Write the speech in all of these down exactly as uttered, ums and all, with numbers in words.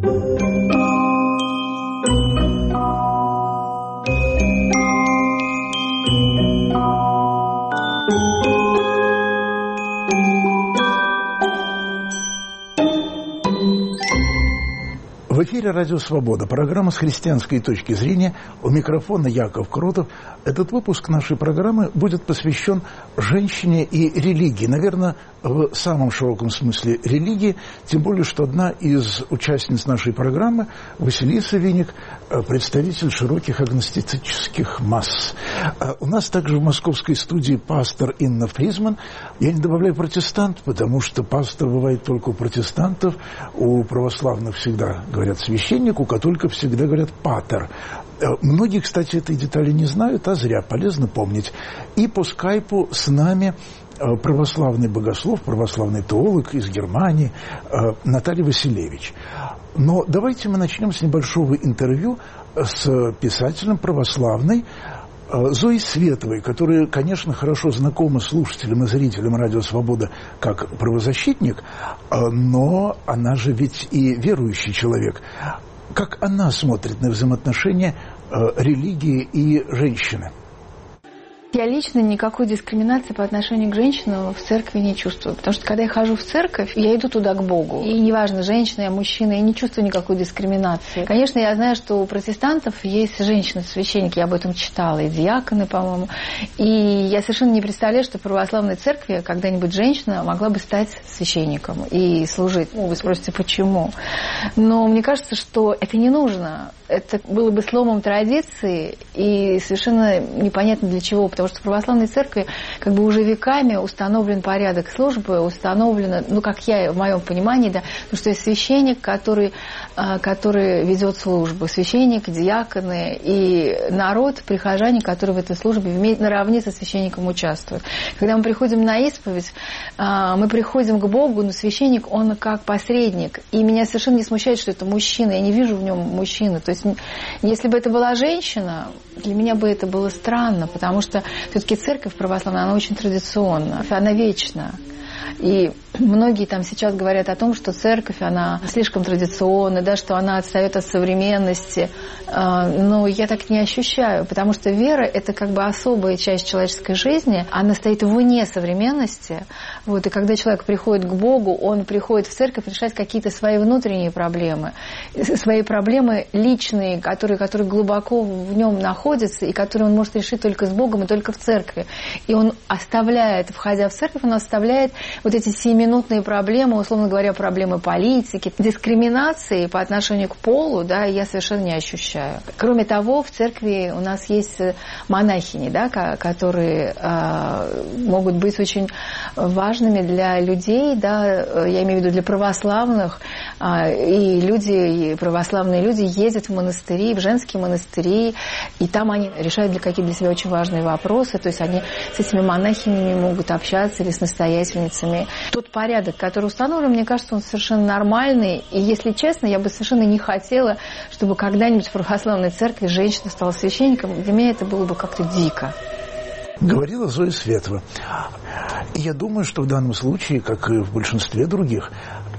В эфире «Радио Свобода», программа «С христианской точки зрения». У микрофона Яков Кротов. Этот выпуск нашей программы будет посвящен женщине и религии. Наверное, в самом широком смысле религии, тем более, что одна из участниц нашей программы, Василиса Виник, представитель широких агностических масс. У нас также в московской студии пастор Инна Фризман. Я не добавляю протестант, потому что пастор бывает только у протестантов, у православных всегда говорят священник, у католиков всегда говорят патер. Многие, кстати, этой детали не знают, а зря, полезно помнить. И по скайпу с нами православный богослов, православный теолог из Германии Наталья Василевич. Но давайте мы начнем с небольшого интервью с писателем православной Зоей Световой, которая, конечно, хорошо знакома слушателям и зрителям «Радио Свобода» как правозащитник, но она же ведь и верующий человек. Как она смотрит на взаимоотношения религии и женщины? Я лично никакой дискриминации по отношению к женщинам в церкви не чувствую. Потому что, когда я хожу в церковь, я иду туда к Богу. И неважно, женщина я, мужчина, я не чувствую никакой дискриминации. Конечно, я знаю, что у протестантов есть женщины-священники, я об этом читала, и диаконы, по-моему. И я совершенно не представляю, что в православной церкви когда-нибудь женщина могла бы стать священником и служить. Ну, вы спросите, почему? Но мне кажется, что это не нужно. Это было бы сломом традиции и совершенно непонятно для чего. Потому что в православной церкви как бы уже веками установлен порядок службы, установлено, ну, как я, в моем понимании, да, потому что есть священник, который, который ведет службу, священник, диаконы и народ, прихожане, которые в этой службе наравне со священником участвуют. Когда мы приходим на исповедь, мы приходим к Богу, но священник, он как посредник. И меня совершенно не смущает, что это мужчина, я не вижу в нем мужчины. То есть, если бы это была женщина, для меня бы это было странно, потому что все-таки церковь православная, она очень традиционна, она вечна. И многие там сейчас говорят о том, что церковь, она слишком традиционна, да, что она отстает от современности. Но я так не ощущаю, потому что вера – это как бы особая часть человеческой жизни, она стоит вне современности. Вот, и когда человек приходит к Богу, он приходит в церковь решать какие-то свои внутренние проблемы, свои проблемы личные, которые, которые глубоко в нем находятся, и которые он может решить только с Богом и только в церкви. И он оставляет, входя в церковь, он оставляет вот эти сиюминутные проблемы, условно говоря, проблемы политики, дискриминации по отношению к полу, да, я совершенно не ощущаю. Кроме того, в церкви у нас есть монахини, да, которые э, могут быть очень важными для людей, да, я имею в виду для православных, э, и люди, и православные люди ездят в монастыри, в женские монастыри, и там они решают для какие-то для себя очень важные вопросы, то есть они с этими монахинями могут общаться или с настоятельницами. Тот порядок, который установлен, мне кажется, он совершенно нормальный. И, если честно, я бы совершенно не хотела, чтобы когда-нибудь в православной церкви женщина стала священником. Для меня это было бы как-то дико. Говорила Зоя Светова. И я думаю, что в данном случае, как и в большинстве других,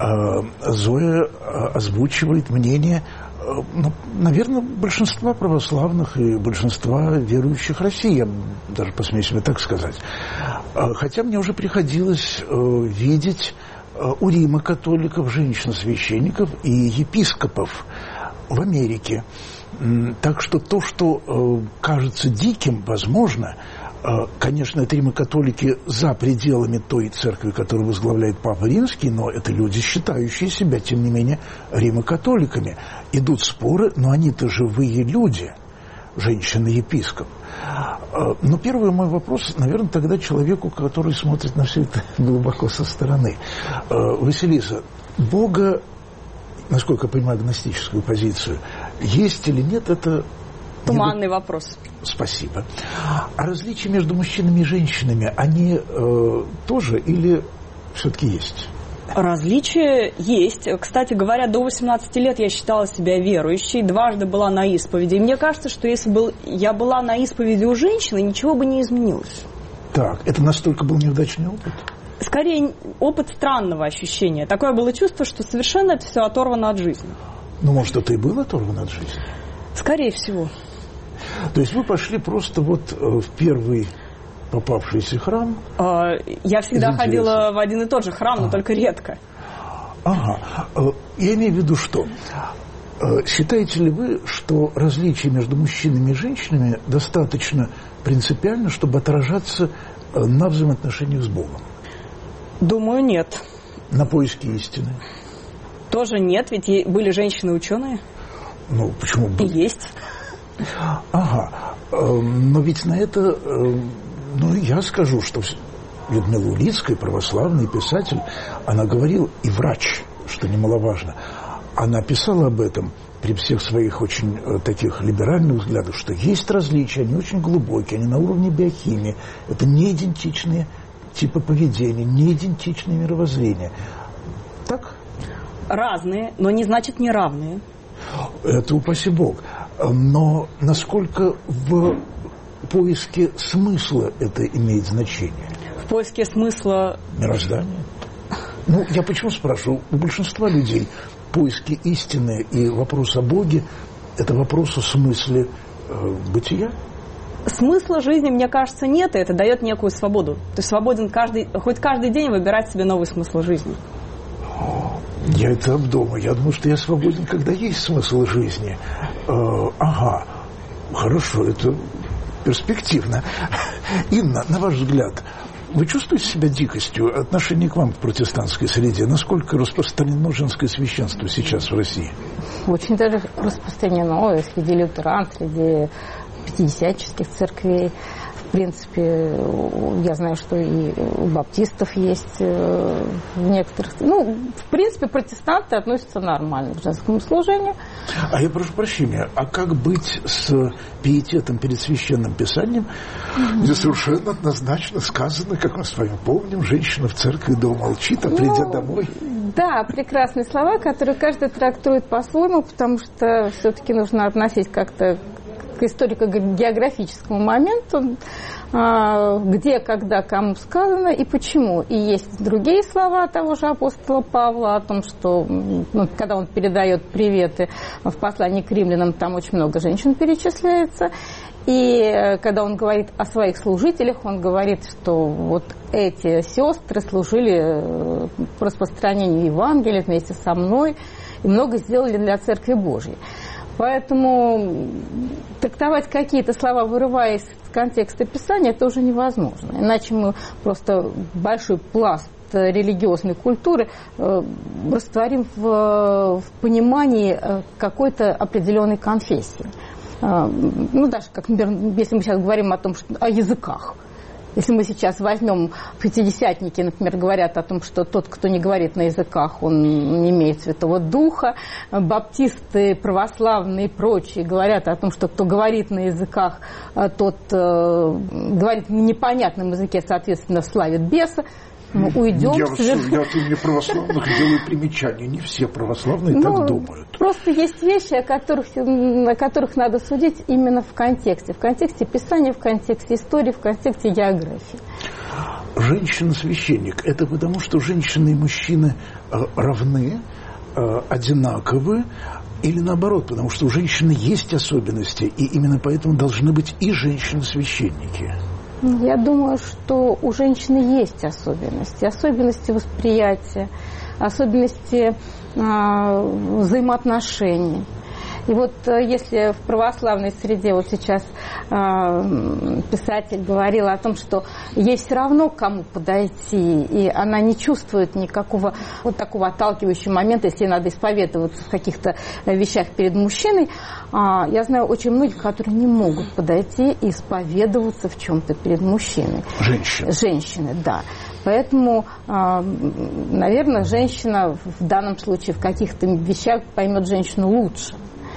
Зоя озвучивает мнение, ну, наверное, большинства православных и большинства верующих России, я даже посмею себе так сказать. Хотя мне уже приходилось видеть у Рима католиков, женщин-священников и епископов в Америке. Так что то, что кажется диким, возможно, конечно, это римокатолики за пределами той церкви, которую возглавляет Папа Римский, но это люди, считающие себя, тем не менее, римокатоликами. Идут споры, но они-то живые люди, женщина-епископ. Но первый мой вопрос, наверное, тогда человеку, который смотрит на все это глубоко со стороны. Василиса, Бога, насколько я понимаю агностическую позицию, есть или нет, это... Туманный вопрос. Спасибо. А различия между мужчинами и женщинами, они э, тоже или все-таки есть? Различия есть. Кстати говоря, до восемнадцати лет я считала себя верующей, дважды была на исповеди. И мне кажется, что если бы я была на исповеди у женщины, ничего бы не изменилось. Так, это настолько был неудачный опыт? Скорее, опыт странного ощущения. Такое было чувство, что совершенно это все оторвано от жизни. Ну, может, это и было оторвано от жизни? Скорее всего. То есть вы пошли просто вот в первый попавшийся храм? Я всегда ходила в один и тот же храм, но а. только редко. Ага. Я имею в виду что? Считаете ли вы, что различие между мужчинами и женщинами достаточно принципиально, чтобы отражаться на взаимоотношениях с Богом? Думаю, нет. На поиске истины? Тоже нет, ведь были женщины-ученые. Ну, почему были? И есть. Ага. Но ведь на это, ну, я скажу, что Людмила Улицкая, православный писатель, она говорила, и врач, что немаловажно, она писала об этом при всех своих очень э, таких либеральных взглядах, что есть различия, они очень глубокие, они на уровне биохимии. Это не идентичные типы поведения, не идентичные мировоззрения. Так? Разные, но не значит неравные. Это упаси Бог. Но насколько в поиске смысла это имеет значение? В поиске смысла... Мироздания. Ну, я почему спрашиваю? У большинства людей поиски истины и вопрос о Боге – это вопрос о смысле э, бытия. Смысла жизни, мне кажется, нет, и это дает некую свободу. Ты свободен каждый, хоть каждый день выбирать себе новый смысл жизни. Я это обдумаю. Я думаю, что я свободен, когда есть смысл жизни. Э, ага, хорошо, это перспективно. Инна, на ваш взгляд, вы чувствуете себя дикостью отношение к вам в протестантской среде? Насколько распространено женское священство сейчас в России? Очень даже распространено среди лютеран, среди пятидесятнических церквей. В принципе, я знаю, что и у баптистов есть в некоторых... Ну, в принципе, протестанты относятся нормально к женскому служению. А я прошу прощения, а как быть с пиететом перед священным писанием, mm-hmm. где совершенно однозначно сказано, как мы с вами помним, женщина в церкви дома молчит, а придя ну, домой... Да, прекрасные слова, которые каждый трактует по-своему, потому что все-таки нужно относить как-то к историко-географическому моменту, где, когда, кому сказано и почему. И есть другие слова того же апостола Павла о том, что, ну, когда он передает приветы в послании к римлянам, там очень много женщин перечисляется. И когда он говорит о своих служителях, он говорит, что вот эти сестры служили по распространению Евангелия вместе со мной и много сделали для Церкви Божьей. Поэтому трактовать какие-то слова, вырываясь из контекста Писания, это уже невозможно. Иначе мы просто большой пласт религиозной культуры э, растворим в, в понимании какой-то определенной конфессии. Э, ну, даже, как, например, если мы сейчас говорим о том, что, о языках. Если мы сейчас возьмем пятидесятники, например, говорят о том, что тот, кто не говорит на языках, он не имеет Святого Духа. Баптисты, православные и прочие говорят о том, что кто говорит на языках, тот э, говорит на непонятном языке, соответственно, славит беса. Мы уйдем. Я, соверш... я от имени православных делаю примечание. Не все православные ну, так думают. Просто есть вещи, о которых, о которых надо судить именно в контексте. В контексте Писания, в контексте истории, в контексте географии. Женщина-священник. Это потому, что женщины и мужчины равны, одинаковы, или наоборот, потому что у женщины есть особенности, и именно поэтому должны быть и женщины-священники? Я думаю, что у женщины есть особенности, особенности восприятия, особенности э, взаимоотношений. И вот если в православной среде вот сейчас э, писатель говорил о том, что ей все равно к кому подойти, и она не чувствует никакого вот такого отталкивающего момента, если ей надо исповедоваться в каких-то вещах перед мужчиной, э, я знаю очень многих, которые не могут подойти и исповедоваться в чем-то перед мужчиной. Женщины. Женщины, да. Поэтому, наверное, женщина в данном случае в каких-то вещах поймет женщину лучше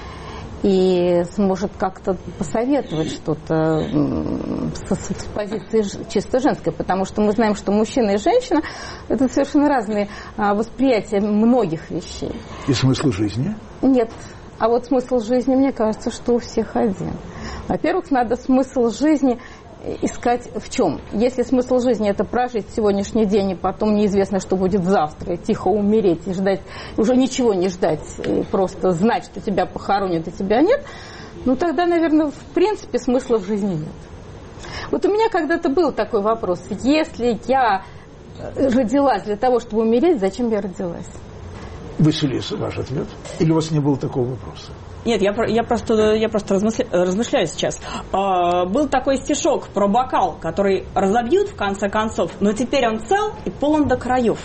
и сможет как-то посоветовать что-то с, с позиции чисто женской, потому что мы знаем, что мужчина и женщина – это совершенно разные восприятия многих вещей. И смысл жизни? Нет. А вот смысл жизни, мне кажется, что у всех один. Во-первых, надо смысл жизни искать в чем? Если смысл жизни – это прожить сегодняшний день, и потом неизвестно, что будет завтра, и тихо умереть, и ждать, уже ничего не ждать, и просто знать, что тебя похоронят, и тебя нет, ну тогда, наверное, в принципе смысла в жизни нет. Вот у меня когда-то был такой вопрос. Если я родилась для того, чтобы умереть, зачем я родилась? Василиса, ваш ответ? Или у вас не было такого вопроса? Нет, я, я просто, я просто размышля, размышляю сейчас. А, был такой стишок про бокал, который разобьют в конце концов, но теперь он цел и полон до краев.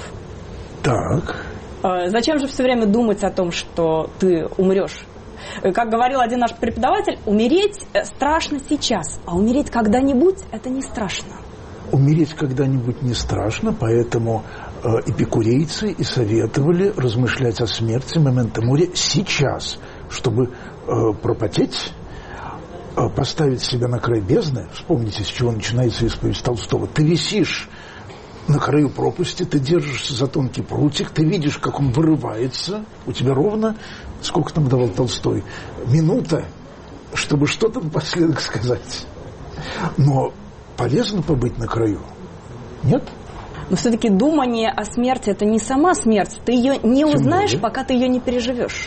Так. А, зачем же все время думать о том, что ты умрешь? Как говорил один наш преподаватель, умереть страшно сейчас, а умереть когда-нибудь – это не страшно. Умереть когда-нибудь не страшно, поэтому э, эпикурейцы и советовали размышлять о смерти момента моря сейчас, чтобы э, пропотеть, э, поставить себя на край бездны. Вспомните, с чего начинается исповедь Толстого. Ты висишь на краю пропасти, ты держишься за тонкий прутик, ты видишь, как он вырывается, у тебя ровно, сколько там давал Толстой, минута, чтобы что-то напоследок сказать. Но полезно побыть на краю, нет? Но все-таки думание о смерти – это не сама смерть, ты ее не Тем узнаешь, более. пока ты ее не переживешь.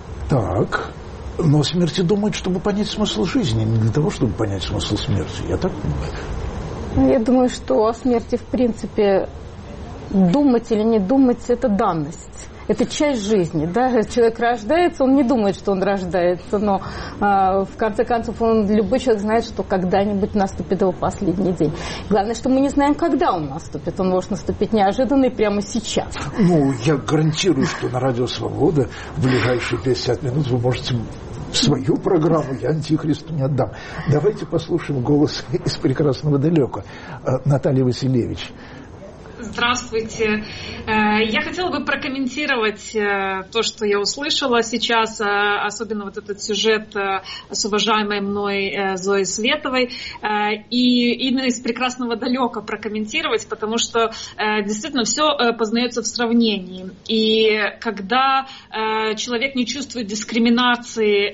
Так, но о смерти думают, чтобы понять смысл жизни, не для того, чтобы понять смысл смерти. Я так понимаю. Я думаю, что о смерти, в принципе, думать или не думать – это данность. Это часть жизни. Да? Человек рождается, он не думает, что он рождается, но э, в конце концов он, любой человек знает, что когда-нибудь наступит его последний день. Главное, что мы не знаем, когда он наступит. Он может наступить неожиданно и прямо сейчас. Ну, я гарантирую, что на Радио Свобода в ближайшие пятьдесят минут вы можете свою программу «Я Антихристу не отдам». Давайте послушаем голос из прекрасного далека. Наталья Василевич. Здравствуйте. Я хотела бы прокомментировать то, что я услышала сейчас, особенно вот этот сюжет с уважаемой мной Зоей Световой, и именно из прекрасного далека прокомментировать, потому что действительно все познается в сравнении. И когда человек не чувствует дискриминации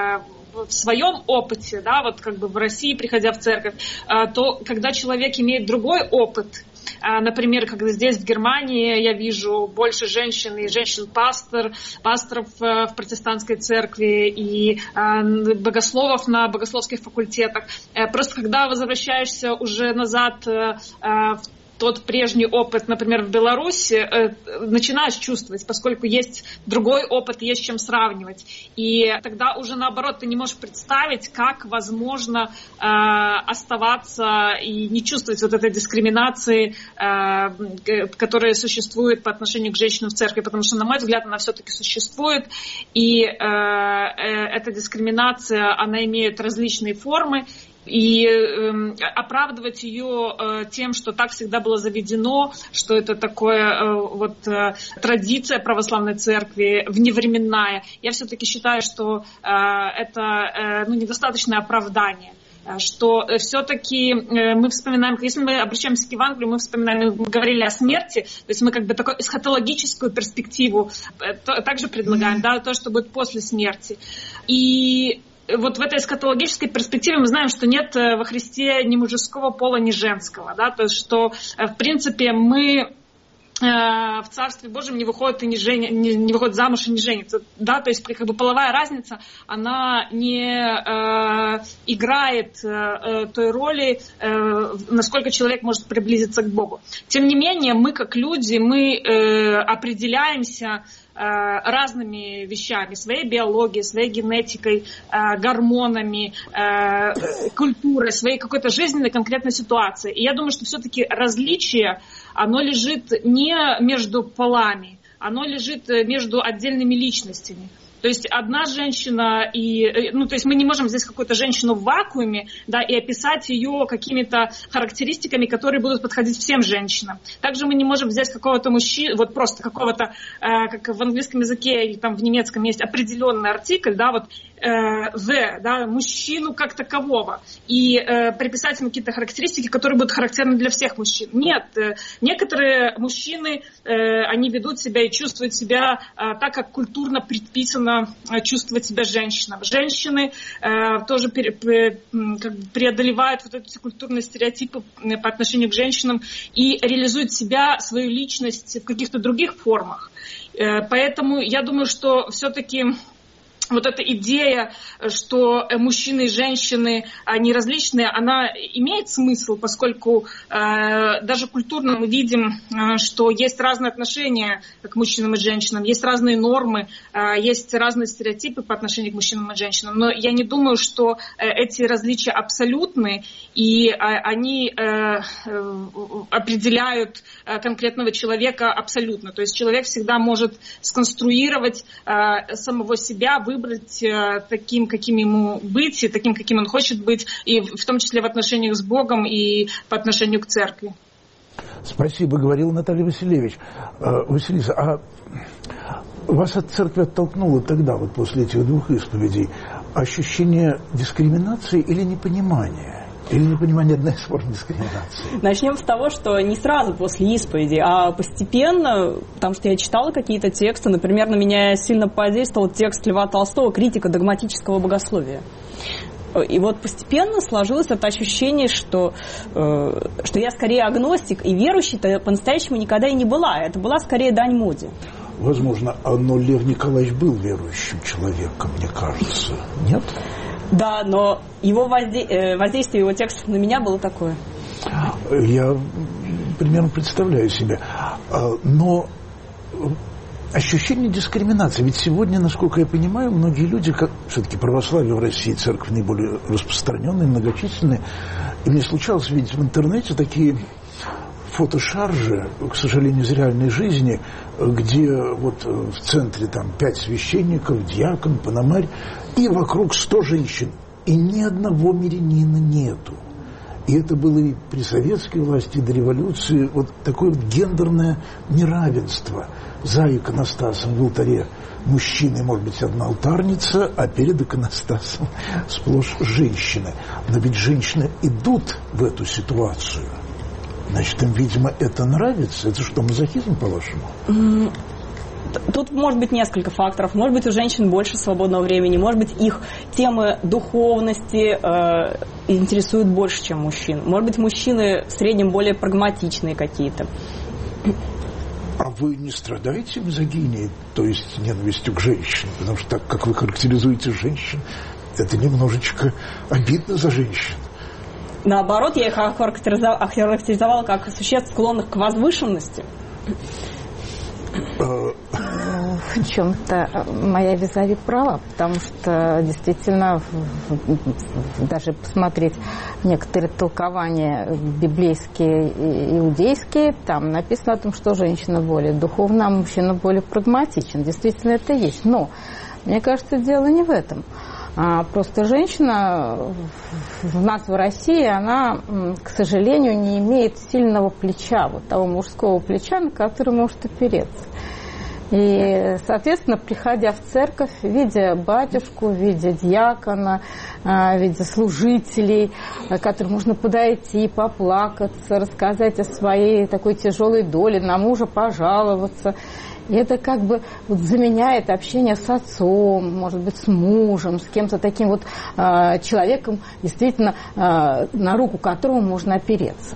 в своем опыте, да, вот как бы в России, приходя в церковь, то когда человек имеет другой опыт, например, когда здесь, в Германии, я вижу больше женщин и женщин-пастор, пасторов в протестантской церкви и богословов на богословских факультетах. Просто когда возвращаешься уже назад в тот прежний опыт, например, в Беларуси, начинаешь чувствовать, поскольку есть другой опыт, есть с чем сравнивать. И тогда уже наоборот ты не можешь представить, как возможно э, оставаться и не чувствовать вот этой дискриминации, э, которая существует по отношению к женщинам в церкви, потому что, на мой взгляд, она все-таки существует. И э, э, эта дискриминация, она имеет различные формы. И э, оправдывать ее э, тем, что так всегда было заведено, что это такое э, вот э, традиция православной церкви вневременная, я все-таки считаю, что э, это э, ну, недостаточное оправдание. Что все-таки мы вспоминаем, если мы обращаемся к Евангелию, мы вспоминаем, мы говорили о смерти, то есть мы как бы такую эсхатологическую перспективу также предлагаем, да, то, что будет после смерти. И вот в этой эсхатологической перспективе мы знаем, что нет во Христе ни мужского пола, ни женского, да, то есть что, в принципе, мы в Царстве Божьем не выходит и не, жени, не, не выходит замуж и не женится, да, то есть как бы половая разница, она не э, играет э, той роли, э, насколько человек может приблизиться к Богу. Тем не менее, мы как люди, мы э, определяемся разными вещами, своей биологией, своей генетикой, гормонами, культурой, своей какой-то жизненной конкретной ситуацией. И я думаю, что все-таки различие, оно лежит не между полами, оно лежит между отдельными личностями. То есть одна женщина, и, ну, то есть мы не можем взять какую-то женщину в вакууме, да, и описать ее какими-то характеристиками, которые будут подходить всем женщинам. Также мы не можем взять какого-то мужчину, вот просто какого-то, э, как в английском языке или там в немецком есть определенный артикль, да, вот э, the, да, мужчину как такового, и э, приписать ему какие-то характеристики, которые будут характерны для всех мужчин. Нет, э, некоторые мужчины, э, они ведут себя и чувствуют себя э, так, как культурно предписано нужно чувствовать себя женщиной. Женщины э, тоже пере, пере, как бы преодолевают вот эти культурные стереотипы по отношению к женщинам и реализуют себя, свою личность в каких-то других формах. Э, поэтому я думаю, что все-таки вот эта идея, что мужчины и женщины, они различные, она имеет смысл, поскольку э, даже культурно мы видим, э, что есть разные отношения к мужчинам и женщинам, есть разные нормы, э, есть разные стереотипы по отношению к мужчинам и женщинам. Но я не думаю, что э, эти различия абсолютны, и э, они э, э, определяют э, конкретного человека абсолютно. То есть человек всегда может сконструировать э, самого себя, выбрать таким, каким ему быть, и таким, каким он хочет быть, и в том числе в отношениях с Богом и по отношению к церкви. Спасибо, говорила Наталья Васильевич. Василиса, а вас от церкви оттолкнуло тогда, вот после этих двух исповедей, ощущение дискриминации или непонимания? Или непонимание одна из форм дискриминации? Начнем с того, что не сразу после исповеди, а постепенно, потому что я читала какие-то тексты, например, на меня сильно подействовал текст Льва Толстого «Критика догматического богословия». И вот постепенно сложилось это ощущение, что, э, что я скорее агностик, и верующей-то по-настоящему никогда и не была. Это была скорее дань моде. Возможно, но Лев Николаевич был верующим человеком, мне кажется. Нет? Да, но его возде... воздействие его текстов на меня было такое. Я примерно представляю себе. Но ощущение дискриминации. Ведь сегодня, насколько я понимаю, многие люди, как все-таки православие в России, церковь наиболее распространенная, многочисленная, и мне случалось видеть в интернете такие фотошаржи, к сожалению, из реальной жизни, где вот в центре там пять священников, диакон, пономарь, и вокруг сто женщин. И ни одного мирянина нету. И это было и при советской власти, и до революции. Вот такое вот гендерное неравенство. За иконостасом в алтаре мужчины, может быть, одна алтарница, а перед иконостасом сплошь женщины. Но ведь женщины идут в эту ситуацию. Значит, им, видимо, это нравится. Это что, мазохизм, по-вашему? Тут может быть несколько факторов. Может быть, у женщин больше свободного времени. Может быть, их темы духовности э, интересуют больше, чем мужчин. Может быть, мужчины в среднем более прагматичные какие-то. А вы не страдаете мизогинией, то есть ненавистью к женщинам? Потому что так, как вы характеризуете женщин, это немножечко обидно за женщин. Наоборот, я их охарактеризовала как существ, склонных к возвышенности. В чем-то моя визави права, потому что действительно даже посмотреть некоторые толкования библейские и иудейские, там написано о том, что женщина более духовна, а мужчина более прагматичен. Действительно это есть. Но мне кажется, дело не в этом. А просто женщина у нас в России, она, к сожалению, не имеет сильного плеча, вот того мужского плеча, на который может опереться. И, соответственно, приходя в церковь, видя батюшку, видя диакона, видя служителей, к которым можно подойти, поплакаться, рассказать о своей такой тяжелой доле, на мужа пожаловаться. И это как бы вот заменяет общение с отцом, может быть, с мужем, с кем-то таким вот э, человеком, действительно, э, на руку которого можно опереться.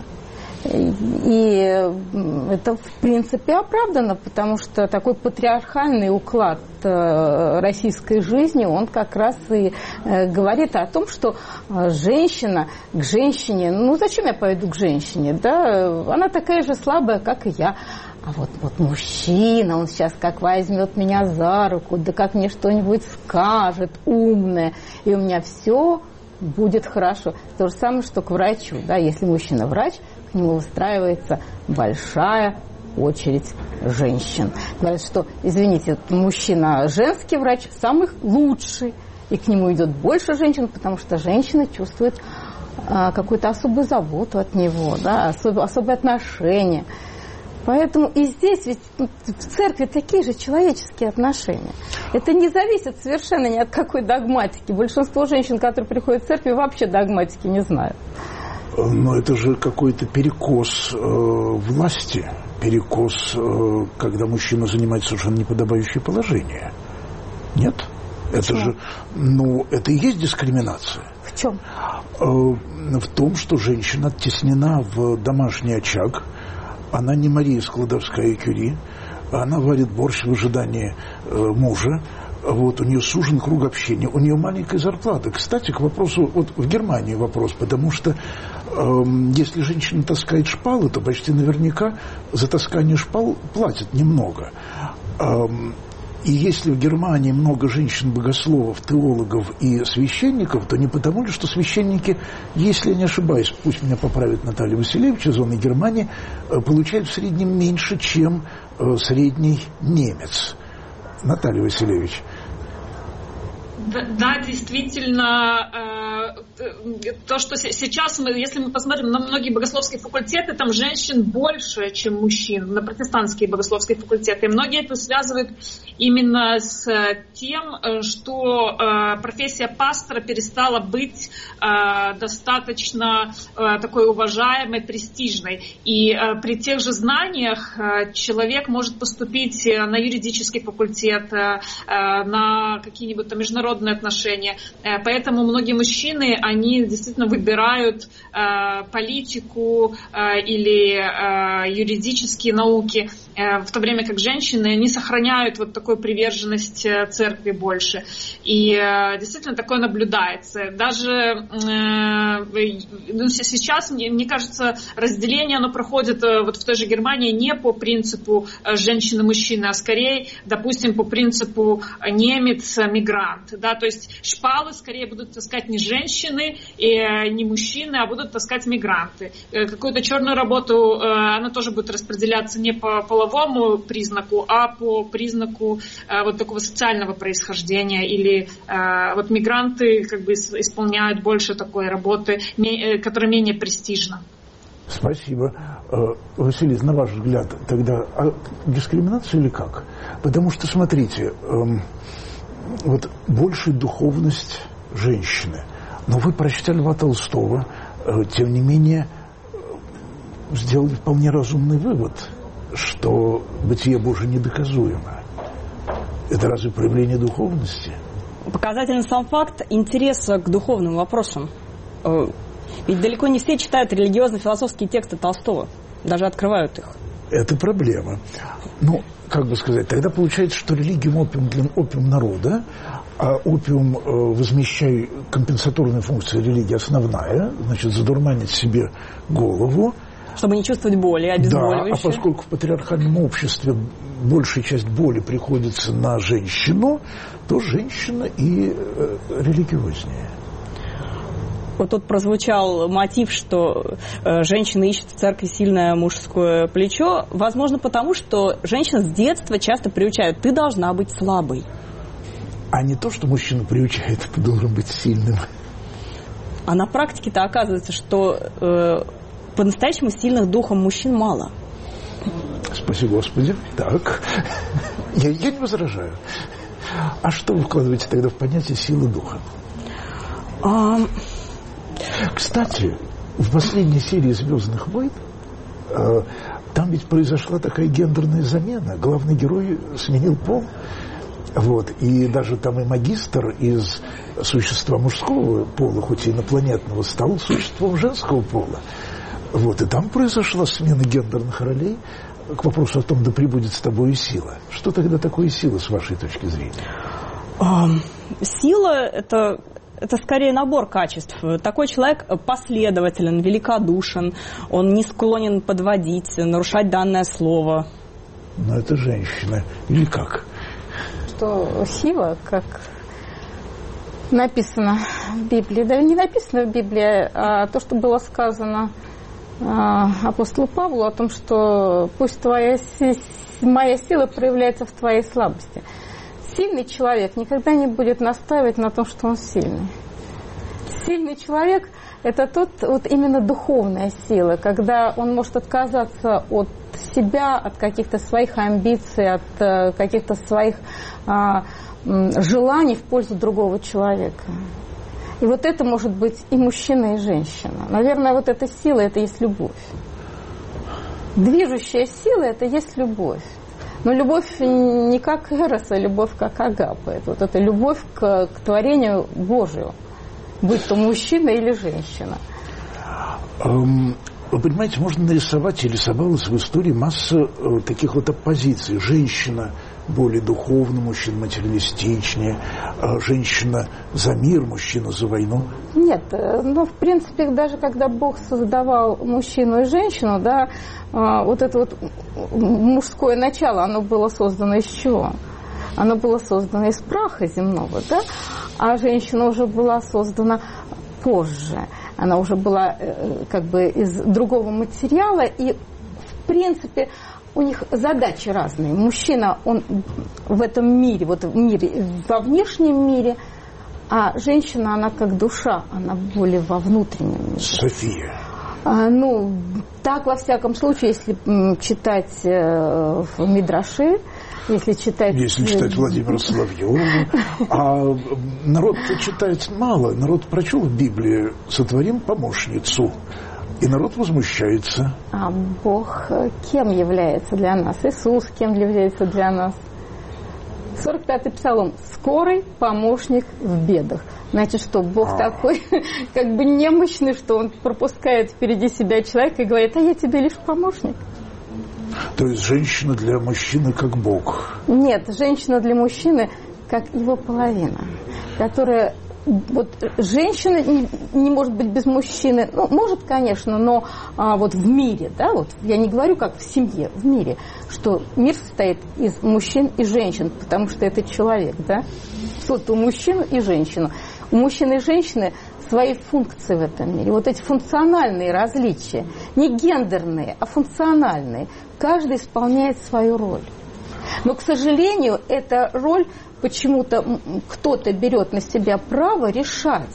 И это, в принципе, оправдано, потому что такой патриархальный уклад российской жизни, он как раз и говорит о том, что женщина к женщине, ну зачем я пойду к женщине, да, она такая же слабая, как и я. А вот, вот мужчина, он сейчас как возьмет меня за руку, да как мне что-нибудь скажет умное, и у меня все будет хорошо. То же самое, что к врачу, да, если мужчина врач, к нему выстраивается большая очередь женщин. Говорят, что, извините, мужчина женский врач самый лучший, и к нему идет больше женщин, потому что женщина чувствует а, какую-то особую заботу от него, да, особ, особое отношение. Поэтому и здесь ведь в церкви такие же человеческие отношения. Это не зависит совершенно ни от какой догматики. Большинство женщин, которые приходят в церковь, вообще догматики не знают. Но это же какой-то перекос э, власти, перекос, э, когда мужчина занимает совершенно неподобающее положение. Нет. Это Почему? же, ну, это и есть дискриминация. В чем? В том, что женщина оттеснена в домашний очаг. Она не Мария Складовская и Кюри. Она варит борщ в ожидании мужа. Вот, у нее сужен круг общения, у нее маленькая зарплата. Кстати, к вопросу, вот в Германии вопрос, потому что э, если женщина таскает шпалы, то почти наверняка за таскание шпал платят немного. Э, и если в Германии много женщин-богословов, теологов и священников, то не потому ли, что священники, если я не ошибаюсь, пусть меня поправит Наталья Васильевич из зоны Германии, э, получают в среднем меньше, чем э, средний немец. Наталья Васильевич. Да, да, действительно, э, то, что сейчас, мы, если мы посмотрим на многие богословские факультеты, там женщин больше, чем мужчин, на протестантские богословские факультеты. И многие это связывают именно с тем, что э, профессия пастора перестала быть э, достаточно э, такой уважаемой, престижной. И э, при тех же знаниях э, человек может поступить на юридический факультет, э, на какие-нибудь там международные отношения. Поэтому многие мужчины, они действительно выбирают э, политику э, или э, юридические науки, э, в то время как женщины, они сохраняют вот такую приверженность церкви больше. И э, действительно такое наблюдается. Даже э, ну, сейчас, мне, мне кажется, разделение, оно проходит э, вот в той же Германии не по принципу э, женщины-мужчины, а скорее, допустим, по принципу немец-мигрант. Да, то есть шпалы скорее будут таскать не женщины и не мужчины, а будут таскать мигранты. Какую-то черную работу, она тоже будет распределяться не по половому признаку, а по признаку вот такого социального происхождения. Или вот мигранты как бы исполняют больше такой работы, которая менее престижна. Спасибо. Василий, на ваш взгляд, тогда а дискриминация или как? Потому что, смотрите, вот большая духовность женщины. Но вы, прочтя Льва Толстого, тем не менее, сделали вполне разумный вывод, что бытие Божие недоказуемо. Это разве проявление духовности? Показательный сам факт интереса к духовным вопросам. Ведь далеко не все читают религиозно-философские тексты Толстого, даже открывают их. Это проблема. Ну, как бы сказать, тогда получается, что религия опиум для опиум народа, а опиум, э, возмещая компенсаторные функции религии, основная, значит, задурманить себе голову. Чтобы не чувствовать боли, обезболивающие. Да, а поскольку в патриархальном обществе большая часть боли приходится на женщину, то женщина и э, религиознее. Вот тут прозвучал мотив, что э, женщина ищет в церкви сильное мужское плечо. Возможно, потому что женщин с детства часто приучают: ты должна быть слабой. А не то, что мужчину приучает, ты должен быть сильным. А на практике-то оказывается, что э, по-настоящему сильных духом мужчин мало. Спасибо, Господи. Так, я, я не возражаю. А что вы вкладываете тогда в понятие силы духа? А... Кстати, в последней серии «Звездных войн» э, там ведь произошла такая гендерная замена. Главный герой сменил пол. Вот, и даже там и магистр из существа мужского пола, хоть и инопланетного, стал существом женского пола. Вот, и там произошла смена гендерных ролей к вопросу о том, да пребудет с тобой сила. Что тогда такое сила, с вашей точки зрения? А, сила – это... Это скорее набор качеств. Такой человек последователен, великодушен, он не склонен подводить, нарушать данное слово. Но это женщина. Или как? Что сила, как написано в Библии, да не написано в Библии, а то, что было сказано апостолу Павлу о том, что пусть твоя, моя сила проявляется в твоей слабости. Сильный человек никогда не будет настаивать на том, что он сильный. Сильный человек – это тот, вот именно духовная сила, когда он может отказаться от себя, от каких-то своих амбиций, от uh, каких-то своих uh, желаний в пользу другого человека. И вот это может быть и мужчина, и женщина. Наверное, вот эта сила – это есть любовь. Движущая сила – это есть любовь. Но любовь не как Эрос, а любовь как Агапа. Это вот эта любовь к, к творению Божию, будь то мужчина или женщина. Um... Вы понимаете, можно нарисовать, и рисовалась в истории масса э, таких вот оппозиций. Женщина более духовна, мужчина материалистичнее, э, женщина за мир, мужчина за войну. Нет, ну, в принципе, даже когда Бог создавал мужчину и женщину, да, э, вот это вот мужское начало, оно было создано из чего? Оно было создано из праха земного, да, а женщина уже была создана позже. Она уже была э, как бы из другого материала, и, в принципе, у них задачи разные. Мужчина, он в этом мире, вот в мире, во внешнем мире, а женщина, она как душа, она более во внутреннем мире. София. А, ну, так, во всяком случае, если м, читать э, в Мидраше, если читать... Если читать Владимира Соловьева. А народ читает мало. Народ прочел в Библии «Сотворим помощницу». И народ возмущается. А Бог кем является для нас? Иисус кем является для нас? сорок пятый псалом. «Скорый помощник в бедах». Значит, что Бог а. такой, как бы немощный, что Он пропускает впереди себя человека и говорит: а я тебе лишь помощник. То есть женщина для мужчины как Бог? Нет, женщина для мужчины как его половина, которая... Вот женщина не, не может быть без мужчины, ну, может, конечно, но а, вот в мире, да, вот я не говорю как в семье, в мире, что мир состоит из мужчин и женщин, потому что это человек, да, вот у мужчину и женщину. У мужчины и женщины свои функции в этом мире. Вот эти функциональные различия, не гендерные, а функциональные, каждый исполняет свою роль. Но, к сожалению, эта роль почему-то кто-то берет на себя право решать,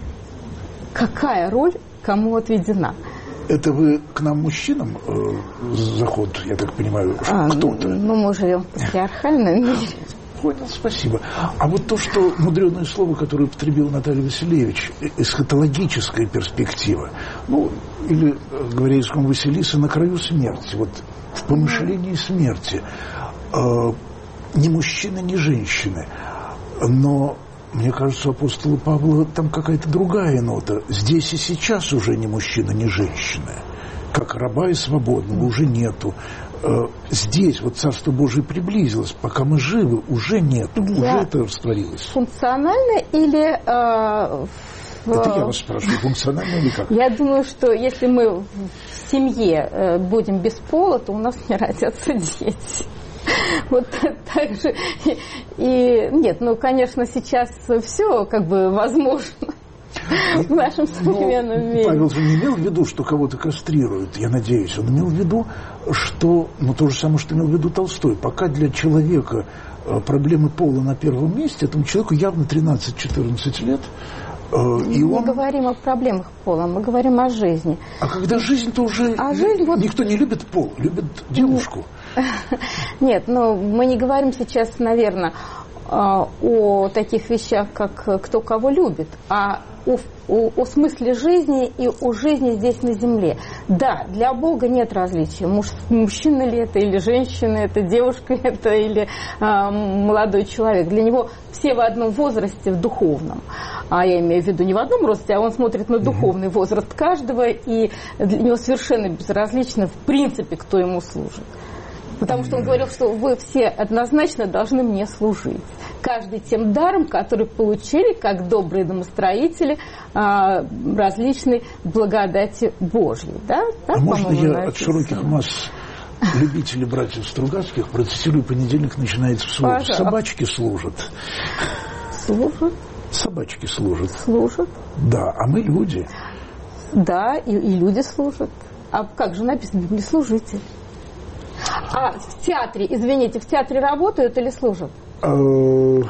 какая роль кому отведена. Это вы к нам, мужчинам, э, заход, я так понимаю, а, кто-то? Ну, мы живем в патриархальном мире. Понял, спасибо. А вот то, что мудреное слово, которое употребил Наталья Васильевич, эсхатологическая перспектива, ну, или, говоря языком Василисы, на краю смерти, вот в помышлении смерти, э, ни мужчины, ни женщины, но, мне кажется, у апостола Павла там какая-то другая нота. Здесь и сейчас уже ни мужчина, ни женщина. Как раба и свободного уже нету. Здесь вот Царство Божие приблизилось, пока мы живы, уже нету, для... уже это растворилось. Функционально или... Э, в... Это я вас спрашиваю, функционально или как? Я думаю, что если мы в семье будем без пола, то у нас не родятся дети. Вот так же. И, и нет, ну, конечно, сейчас все как бы возможно в нашем современном мире. Павел же не имел в виду, что кого-то кастрируют, я надеюсь. Он имел в виду, что, ну, то же самое, что имел в виду Толстой. Пока для человека проблемы пола на первом месте, этому человеку явно тринадцать-четырнадцать лет. И мы он... говорим о проблемах пола, мы говорим о жизни. А когда жизнь-то уже... А жизнь, вот... Никто не любит пол, любит девушку. Нет, ну мы не говорим сейчас, наверное, о таких вещах, как кто кого любит, а о, о, о смысле жизни и о жизни здесь на земле. Да, для Бога нет различия. Муж, мужчина ли это, или женщина, это девушка, это или а, молодой человек. Для него все в одном возрасте, в духовном. А я имею в виду не в одном возрасте, а он смотрит на духовный возраст каждого, и для него совершенно безразлично, в принципе, кто ему служит. Потому что он говорил, что вы все однозначно должны мне служить. Каждый тем даром, который получили, как добрые домостроители, различной благодати Божьей. Да? Так, а можно я написано? От широких масс любителей братьев Стругацких процитирую: понедельник начинается вслух. Пожалуйста. Собачки служат. Служат? Собачки служат. Служат. Да, а мы люди. Да, и, и люди служат. А как же написано? Не служите. А в театре, извините, в театре работают или служат? В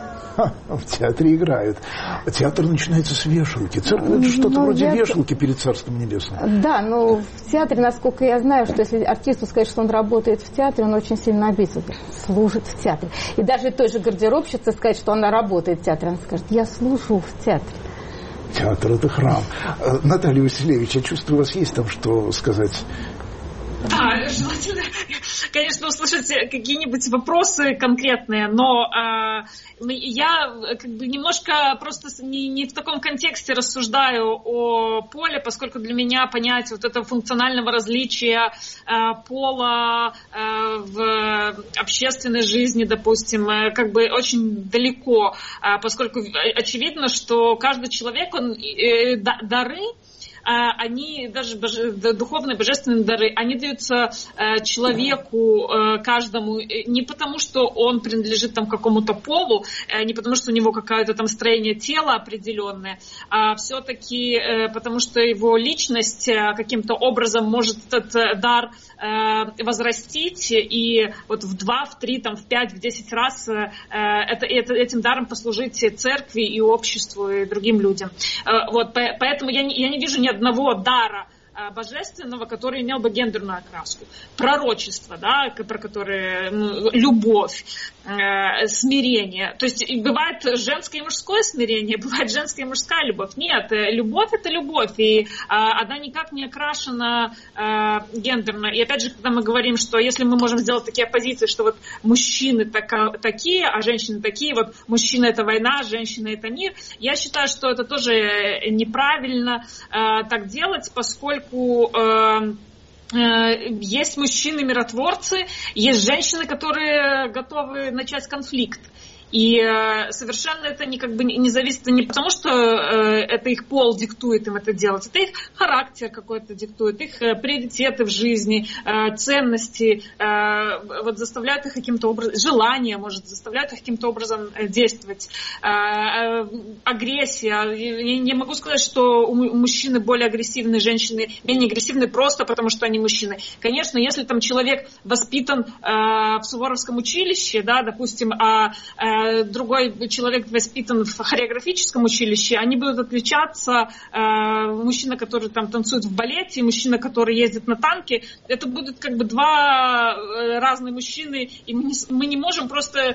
театре играют. Театр начинается с вешалки. Церковь — это что-то ну, вроде я... вешалки перед Царством Небесным. Да, но в театре, насколько я знаю, что если артисту сказать, что он работает в театре, он очень сильно обидится. Служит в театре. И даже той же гардеробщице сказать, что она работает в театре, она скажет: я служу в театре. Театр — это храм. Наталья Васильевич, я чувствую, у вас есть там что сказать Да, желательно, конечно, услышать какие-нибудь вопросы конкретные, но э, я как бы немножко просто не, не в таком контексте рассуждаю о поле, поскольку для меня понятие вот этого функционального различия э, пола э, в общественной жизни, допустим, э, как бы очень далеко, э, поскольку очевидно, что каждый человек, он э, дары, они, даже боже, духовные, божественные дары, они даются э, человеку, э, каждому, не потому, что он принадлежит там какому-то полу, э, не потому, что у него какое-то там строение тела определенное, а все-таки э, потому, что его личность э, каким-то образом может этот э, дар э, возрастить, и вот в два, в три, там, в пять, в десять раз э, это, это, этим даром послужить церкви и обществу, и другим людям. Э, вот, поэтому я не, я не вижу ни одного дара божественного, который имел бы гендерную окраску. Пророчество, да, про которое, ну, любовь, э, смирение. То есть бывает женское и мужское смирение, бывает женская и мужская любовь. Нет, любовь — это любовь, и э, она никак не окрашена э, гендерно. И опять же, когда мы говорим, что если мы можем сделать такие оппозиции, что вот мужчины так, такие, а женщины такие, вот мужчина — это война, женщина — это мир, я считаю, что это тоже неправильно э, так делать, поскольку есть мужчины-миротворцы, есть женщины, которые готовы начать конфликт. И э, совершенно это не, как бы, не зависит не потому, что э, это их пол диктует им это делать, это их характер какой-то диктует, их э, приоритеты в жизни, э, ценности, э, вот заставляют их каким-то образом, желание, может, заставляют их каким-то образом действовать. Э, э, агрессия. Я не могу сказать, что у мужчины более агрессивные, женщины менее агрессивные просто потому, что они мужчины. Конечно, если там человек воспитан э, в Суворовском училище, да, допустим, а э, другой человек воспитан в хореографическом училище, они будут отличаться. Мужчина, который там танцует в балете, и мужчина, который ездит на танке, это будут как бы два разные мужчины, и мы не, мы не можем просто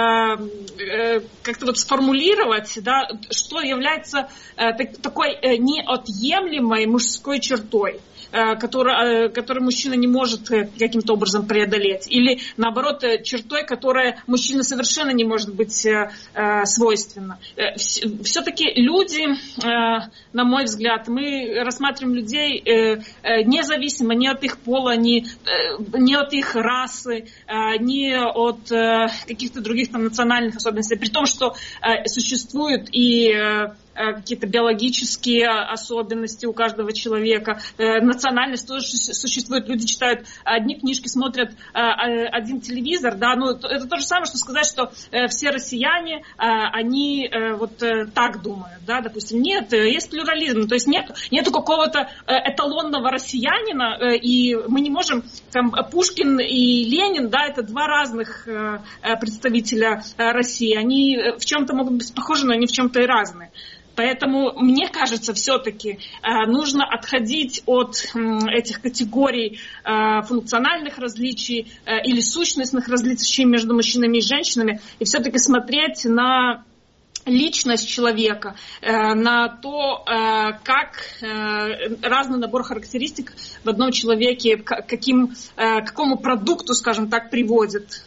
как-то вот сформулировать, да, что является такой неотъемлемой мужской чертой, который, который мужчина не может каким-то образом преодолеть. Или, наоборот, чертой, которая мужчина совершенно не может быть э, свойственна. Все-таки люди, э, на мой взгляд, мы рассматриваем людей э, э, независимо ни от их пола, ни, э, ни от их расы, э, ни от э, каких-то других там национальных особенностей. При том, что э, существуют и э, какие-то биологические особенности у каждого человека, национальность тоже существует. Люди читают одни книжки, смотрят один телевизор, да, ну это то же самое, что сказать, что все россияне, они вот так думают, да, допустим. Нет, есть плюрализм, то есть нет, нету какого-то эталонного россиянина, и мы не можем, там, Пушкин и Ленин, да, это два разных представителя России, они в чем-то могут быть похожи, но они в чем-то и разные. Поэтому, мне кажется, все-таки э, нужно отходить от э, этих категорий э, функциональных различий э, или сущностных различий между мужчинами и женщинами, и все-таки смотреть на личность человека, э, на то, э, как э, разный набор характеристик в одном человеке, к каким, э, к какому продукту, скажем так, приводит.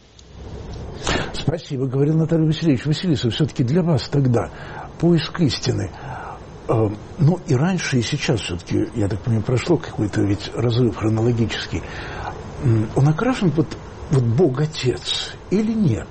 Спасибо, говорил Наталья Васильевич. Василиса, все-таки для вас тогда поиск истины. Ну и раньше, и сейчас все-таки, я так понимаю, прошло какой-то ведь разрыв хронологический. Он окрашен вот, вот Бог-Отец или нет?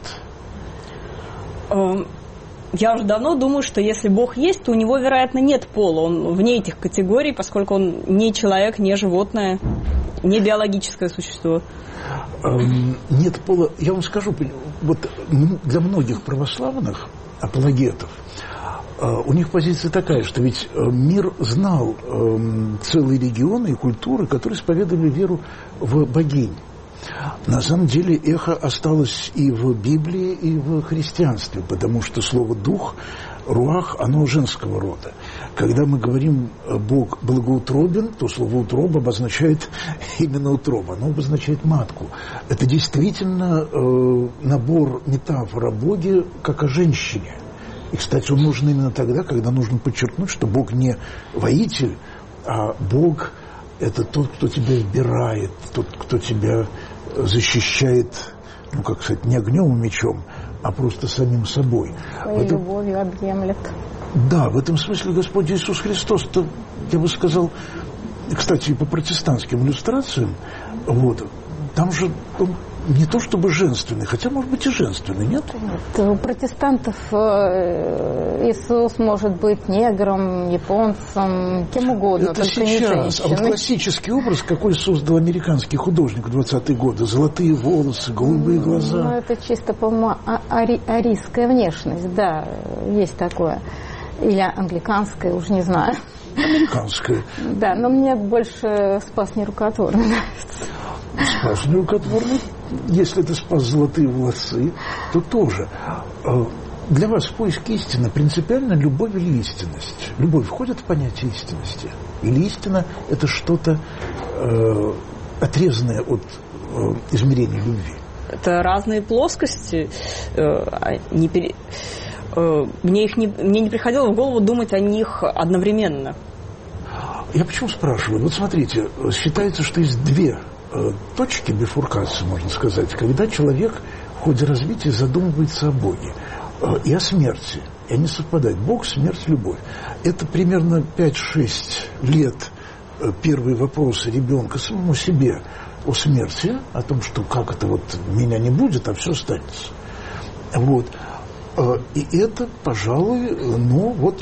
Я уже давно думаю, что если Бог есть, то у него, вероятно, нет пола. Он вне этих категорий, поскольку он не человек, не животное, не биологическое существо. Нет пола. Я вам скажу, вот для многих православных апологетов у них позиция такая, что ведь мир знал целые регионы и культуры, которые исповедовали веру в богинь. На самом деле эхо осталось и в Библии, и в христианстве, потому что слово «дух», «руах», оно женского рода. Когда мы говорим «Бог благоутробен», то слово «утроба» обозначает именно утроба, оно обозначает матку. Это действительно э, набор метафор о Боге, как о женщине. И, кстати, он нужен именно тогда, когда нужно подчеркнуть, что Бог не воитель, а Бог это тот, кто тебя вбирает, тот, кто тебя защищает, ну, как сказать, не огнем и мечом, а просто самим собой. Своей этом... любовью объемлет. Да, в этом смысле Господь Иисус Христос-то, я бы сказал, кстати, и по протестантским иллюстрациям, вот, там же он не то чтобы женственный, хотя, может быть, и женственный, нет? Нет. У протестантов Иисус может быть негром, японцем, кем угодно, это только сейчас. не А вот классический образ, какой создал американский художник в двадцатые годы? Золотые волосы, голубые глаза. Ну, это чисто, по-моему, ари- арийская внешность, да, есть такое. Или англиканская, уж не знаю. Американская. Да, но мне больше «Спас нерукотворный» нравится. Спас нерукотворный. Если это спас золотые волосы, то тоже. Для вас в поиске истины принципиально любовь или истинность? Любовь входит в понятие истинности? Или истина – это что-то э, отрезанное от э, измерения любви? Это разные плоскости. Э, не пере... э, мне, их не, мне не приходило в голову думать о них одновременно. Я почему спрашиваю? Вот смотрите, считается, что есть две точки бифуркации, можно сказать, когда человек в ходе развития задумывается о Боге и о смерти. И они совпадают. Бог, смерть, любовь. Это примерно пять-шесть лет первые вопросы ребенка самому себе о смерти, о том, что как это вот меня не будет, а все останется. Вот. И это, пожалуй, ну вот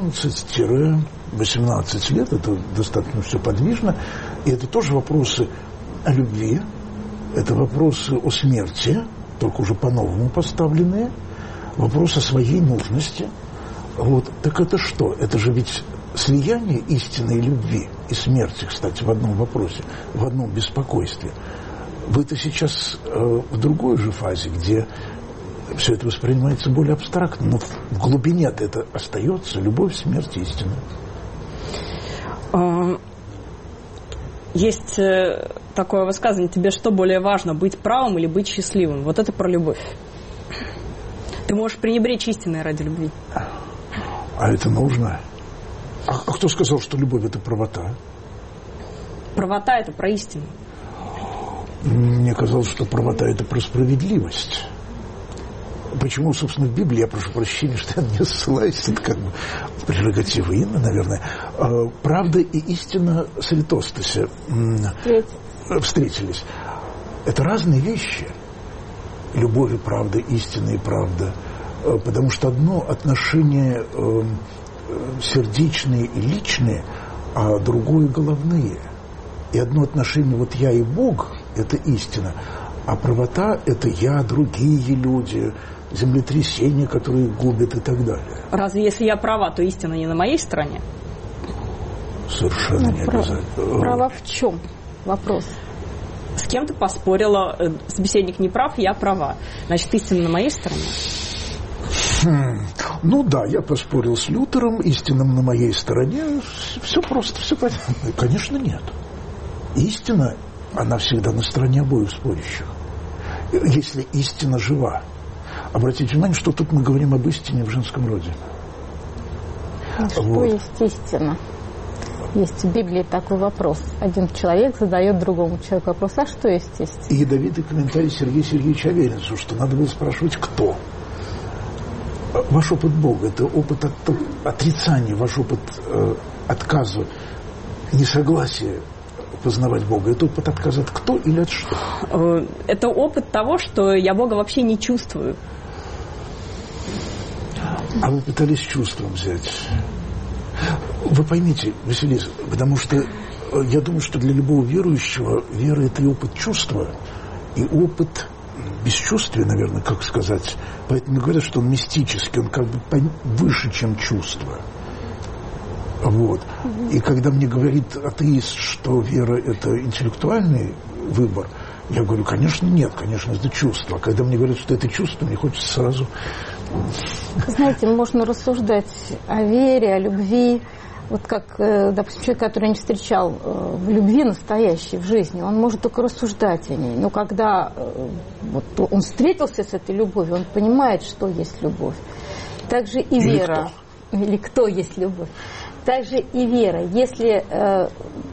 четырнадцать-восемнадцать лет, это достаточно все подвижно, и это тоже вопросы о любви, это вопросы о смерти, только уже по-новому поставленные, вопрос о своей нужности. Вот. Так это что? Это же ведь слияние истинной любви и смерти, кстати, в одном вопросе, в одном беспокойстве. Вы-то сейчас э, в другой же фазе, где все это воспринимается более абстрактно, но в глубине-то это остается любовь, смерть, истина. Есть такое высказывание: тебе что более важно, быть правым или быть счастливым? Вот это про любовь. Ты можешь пренебречь истиной ради любви. А это нужно? А, а кто сказал, что любовь – это правота? Правота – это про истину. Мне казалось, что правота – это про справедливость. Почему, собственно, в Библии, я прошу прощения, что я не ссылаюсь, это как бы прерогатива Инны, наверное. Правда и истина с Литостасе встретились. Это разные вещи. Любовь и правда, истина и правда. Потому что одно отношение сердечные и личные, а другое головные. И одно отношение вот я и Бог – это истина, а правота – это я, другие люди, землетрясения, которые губят и так далее. Разве если я права, то истина не на моей стороне? Совершенно ну, не прав... обязательно. Права в чем? Вопрос. С кем ты поспорила, собеседник не прав, я права. Значит, истина на моей стороне? Хм. Ну да, я поспорил с Лютером, истина на моей стороне. Все просто, все понятно. Конечно, нет. Истина, она всегда на стороне обоих спорящих. Если истина жива. Обратите внимание, что тут мы говорим об истине в женском роде. А что вот. Есть истина? Есть в Библии такой вопрос. Один человек задает другому человеку вопрос: а что есть истина? И ядовитый комментарий Сергея Сергеевича Аверинцева, что надо было спрашивать, кто. Ваш опыт Бога – это опыт от, отрицания, ваш опыт э, отказа, несогласия познавать Бога. Это опыт отказа от кто или от что? Это опыт того, что я Бога вообще не чувствую. А вы пытались чувством взять. Вы поймите, Василиса, потому что я думаю, что для любого верующего вера – это и опыт чувства, и опыт бесчувствия, наверное, как сказать. Поэтому говорят, что он мистический, он как бы выше, чем чувство. Вот. И когда мне говорит атеист, что вера – это интеллектуальный выбор, я говорю, конечно, нет, конечно, это чувство. А когда мне говорят, что это чувство, мне хочется сразу... Знаете, можно рассуждать о вере, о любви. Вот как, допустим, человек, который не встречал в любви настоящей, в жизни, он может только рассуждать о ней. Но когда вот, он встретился с этой любовью, он понимает, что есть любовь. Также и Или вера. Кто? Или кто есть любовь. Также и вера. Если э,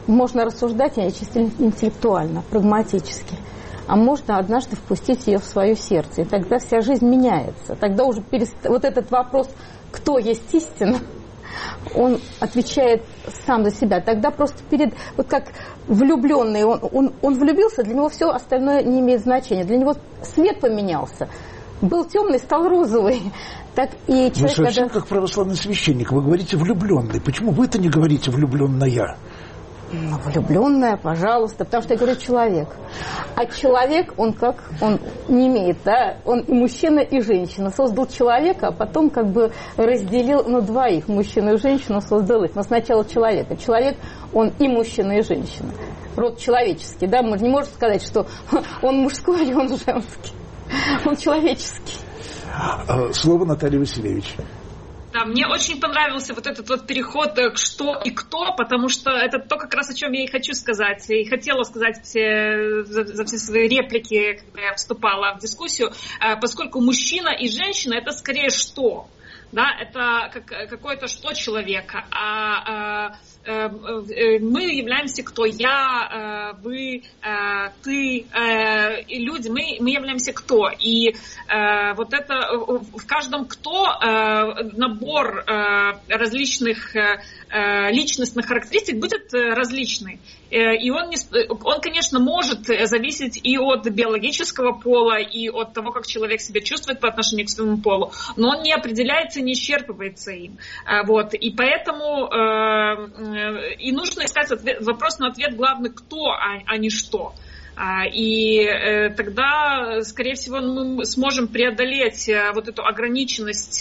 можно рассуждать о ней чисто интеллектуально, прагматически. А можно однажды впустить ее в свое сердце. И тогда вся жизнь меняется. Тогда уже перест... вот этот вопрос, кто есть истина, он отвечает сам за себя. Тогда просто перед... Вот как влюбленный, он, он, он влюбился, для него все остальное не имеет значения. Для него свет поменялся. Был темный, стал розовый. Так и человек, вы совсем когда... как православный священник. Вы говорите влюбленный. Почему вы-то не говорите влюбленная? Ну, влюбленная, пожалуйста, потому что я говорю человек. А человек, он как, он не имеет, да, он и мужчина, и женщина. Создал человека, а потом как бы разделил на двоих, мужчину и женщину, создал их. Но сначала человека. Человек, он и мужчина, и женщина. Род человеческий, да, мы не можем сказать, что он мужской или он женский. Он человеческий. Слово Наталье Васильевич. Да, мне очень понравился вот этот вот переход к что и кто, потому что это то, как раз о чем я и хочу сказать. И хотела сказать все, за, за все свои реплики, когда я вступала в дискуссию, поскольку мужчина и женщина – это скорее что. Да, это как, какое-то что человека. А, а мы являемся кто? Я, вы, ты, и люди. Мы, мы являемся кто? И вот это в каждом кто набор различных личностных характеристик будет различный. И он, не, он, конечно, может зависеть и от биологического пола, и от того, как человек себя чувствует по отношению к своему полу, но он не определяется, не исчерпывается им. Вот. И поэтому и нужно искать ответ, вопрос на ответ главный кто, а, а не что. И тогда, скорее всего, мы сможем преодолеть вот эту ограниченность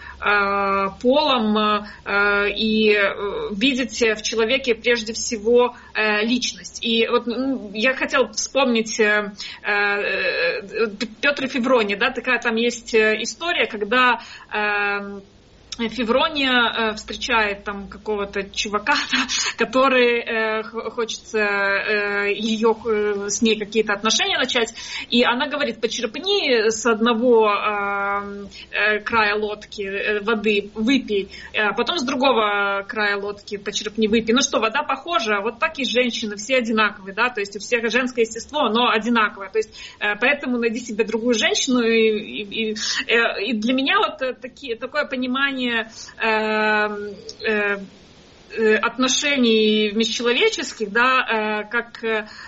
полом и видеть в человеке прежде всего личность. И вот я хотела вспомнить Петр и Феврония, да, такая там есть история, когда Феврония встречает там какого-то чувака, да, который э, хочет э, ее, э, с ней какие-то отношения начать, и она говорит: почерпни с одного э, э, края лодки э, воды, выпей, а потом с другого края лодки почерпни, выпей. Ну что, вода похожа? Вот так и женщины, все одинаковые, да, то есть у всех женское естество, оно одинаковое, то есть э, поэтому найди себе другую женщину, и, и, и, э, и для меня вот такие, такое понимание отношений межчеловеческих, да, как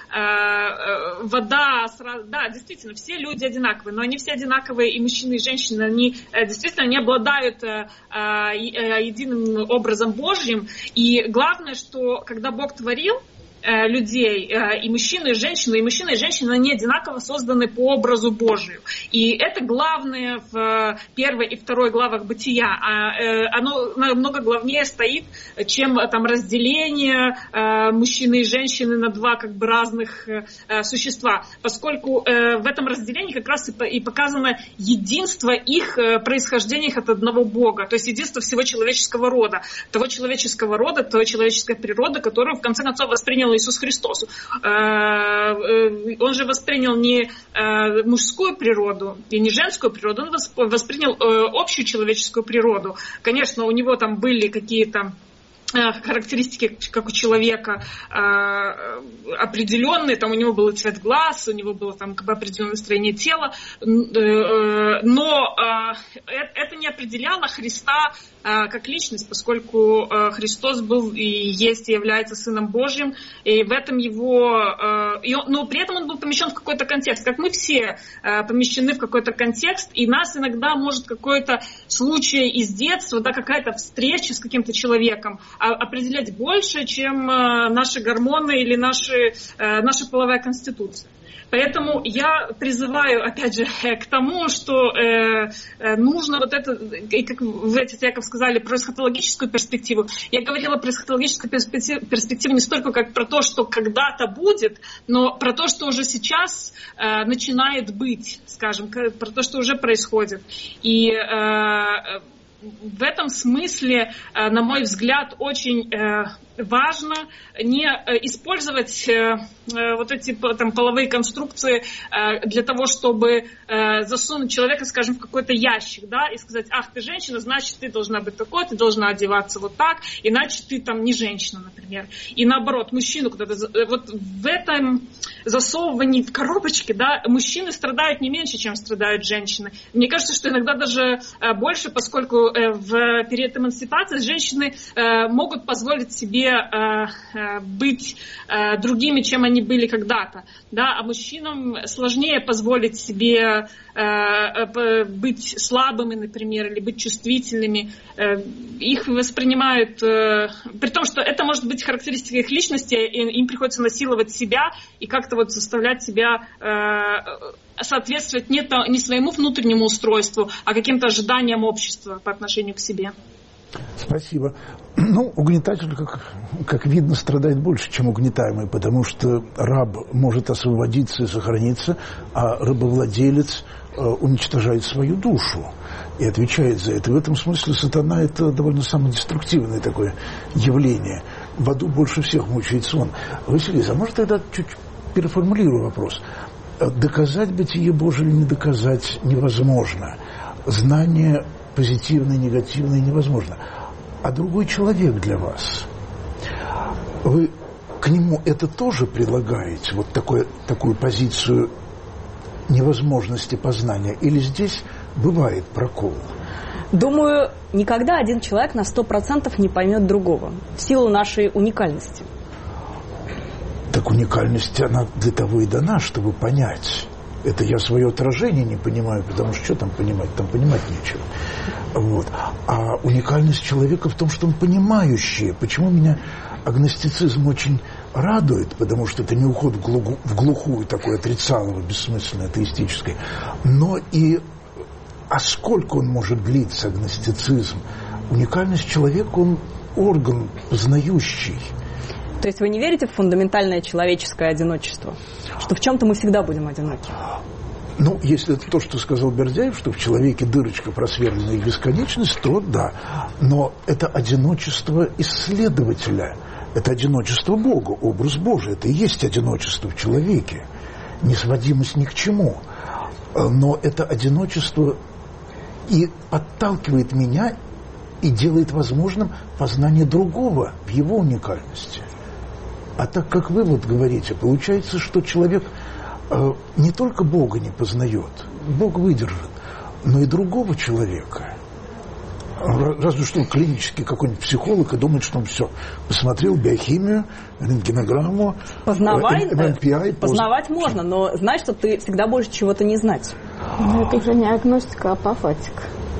вода, да, действительно, все люди одинаковые, но они все одинаковые, и мужчины, и женщины, они действительно не обладают единым образом Божьим, и главное, что когда Бог творил людей, и мужчины, и женщины, и мужчины, и женщины, они одинаково созданы по образу Божию. И это главное в первой и второй главах Бытия. Оно намного главнее стоит, чем там разделение мужчины и женщины на два как бы разных существа. Поскольку в этом разделении как раз и показано единство их происхождения от одного Бога. То есть единство всего человеческого рода. Того человеческого рода, той человеческой природы, которую в конце концов воспринял Иисус Христос. Он же воспринял не мужскую природу и не женскую природу, он воспринял общую человеческую природу. Конечно, у него там были какие-то характеристики, как у человека, определенные, там у него был цвет глаз, у него было там как бы определенное строение тела, но это не определяло Христа как личность, поскольку Христос был и есть, и является Сыном Божьим, и в этом его... Но при этом он был помещен в какой-то контекст, как мы все помещены в какой-то контекст, и нас иногда может какой-то случай из детства, да, какая-то встреча с каким-то человеком определять больше, чем наши гормоны или наши, наша половая конституция. Поэтому я призываю, опять же, к тому, что э, нужно вот это, и как вы, отец Яков, сказали, про эсхатологическую перспективу. Я говорила про эсхатологическую перспективу не столько как про то, что когда-то будет, но про то, что уже сейчас э, начинает быть, скажем, про то, что уже происходит. И э, в этом смысле, на мой взгляд, очень важно не использовать вот эти там, половые конструкции для того, чтобы засунуть человека, скажем, в какой-то ящик, да, и сказать: ах, ты женщина, значит, ты должна быть такой, ты должна одеваться вот так, иначе ты там не женщина, например. И наоборот, мужчину куда-то... Вот в этом засовывании в коробочки, да, мужчины страдают не меньше, чем страдают женщины. Мне кажется, что иногда даже больше, поскольку в период эмансипации женщины могут позволить себе быть другими, чем они были когда-то, да, а мужчинам сложнее позволить себе быть слабыми, например, или быть чувствительными. Их воспринимают, при том, что это может быть характеристика их личности, и им приходится насиловать себя и как-то вот заставлять себя соответствовать не, то, не своему внутреннему устройству, а каким-то ожиданиям общества по отношению к себе. Спасибо. Ну, угнетатель, как, как видно, страдает больше, чем угнетаемый, потому что раб может освободиться и сохраниться, а рабовладелец э, уничтожает свою душу и отвечает за это. В этом смысле сатана – это довольно самодеструктивное такое явление. В аду больше всех мучается он. Василиса, а может, тогда чуть переформулирую вопрос? Доказать бытие Божие или не доказать невозможно. Знание позитивное, негативное невозможно. А другой человек для вас, вы к нему это тоже предлагаете, вот такое, такую позицию невозможности познания? Или здесь бывает прокол? Думаю, никогда один человек на сто процентов не поймет другого в силу нашей уникальности. Так уникальность, она для того и дана, чтобы понять. Это я свое отражение не понимаю, потому что что там понимать? Там понимать нечего. Вот. А уникальность человека в том, что он понимающий. Почему меня агностицизм очень радует? Потому что это не уход в, глуху, в глухую, такое отрицалово, бессмысленное, атеистическое. Но и а сколько он может длиться, агностицизм? Уникальность человека, он орган познающий. То есть вы не верите в фундаментальное человеческое одиночество? Что в чем-то мы всегда будем одиноки? Ну, если это то, что сказал Бердяев, что в человеке дырочка просверленная в бесконечность, то да. Но это одиночество исследователя. Это одиночество Бога, образ Божий. Это и есть одиночество в человеке. Несводимость ни к чему. Но это одиночество и подталкивает меня и делает возможным познание другого в его уникальности. А так как вы вот говорите, получается, что человек э, не только Бога не познает, Бог выдержит, но и другого человека. Разве что он клинический какой-нибудь психолог и думает, что он все посмотрел биохимию, рентгенограмму, Познавай, эм эр пи ай. Познавать можно, но знать, что ты всегда будешь чего-то не знать. Но это уже не агностика, а апофатика.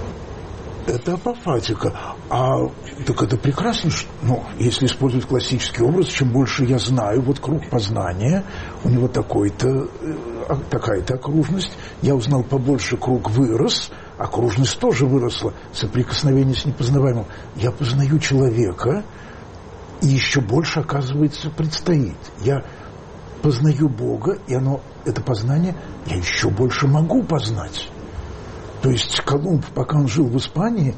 Это апофатика. А так это прекрасно, что, ну, если использовать классический образ, чем больше я знаю, вот круг познания, у него такой-то, такая-то окружность, я узнал побольше, круг вырос, окружность тоже выросла, соприкосновение с непознаваемым. Я познаю человека, и еще больше, оказывается, предстоит. Я познаю Бога, и оно, это познание, я еще больше могу познать. То есть Колумб, пока он жил в Испании,